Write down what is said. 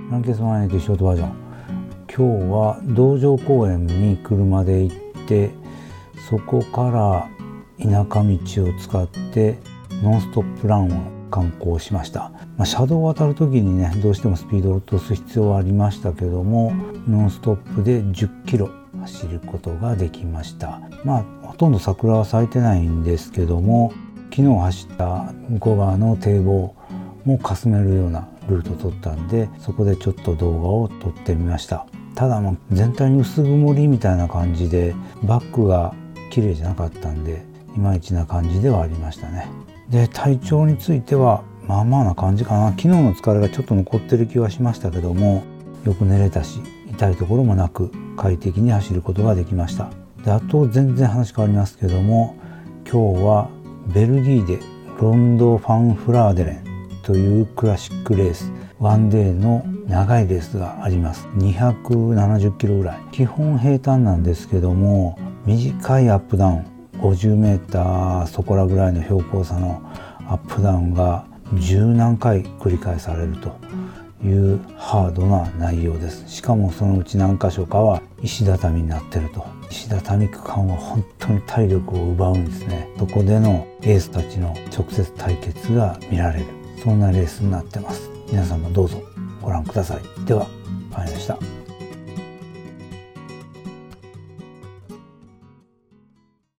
ランケス180ショートバージョン。今日は道場公園に車で行って、そこから田舎道を使ってノンストップランを観光しました。車道を渡る時にね、どうしてもスピードを落とす必要はありましたけども、ノンストップで10キロ走ることができました。ほとんど桜は咲いてないんですけども、昨日走った向こう側の堤防もかすめるようなルートを取ったんで、そこでちょっと動画を撮ってみました。ただ全体に薄曇りみたいな感じで、バックが綺麗じゃなかったんで、いまいちな感じではありましたね。で、体調についてはまあまあな感じかな。昨日の疲れがちょっと残ってる気はしましたけども、よく寝れたし、痛いところもなく快適に走ることができました。で、あと全然話変わりますけども、今日はベルギーでロンド・ファン・フラーデレンというクラシックレース、ワンデーの長いレースがあります。270キロぐらい。基本平坦なんですけども、短いアップダウン、50メーターそこらぐらいの標高差のアップダウンが十何回繰り返されるというハードな内容です。しかもそのうち何箇所かは石畳になってると。石畳区間は本当に体力を奪うんですね。そこでのエースたちの直接対決が見られる、そんなレースになってます。皆さんもどうぞご覧ください。では、終わりました。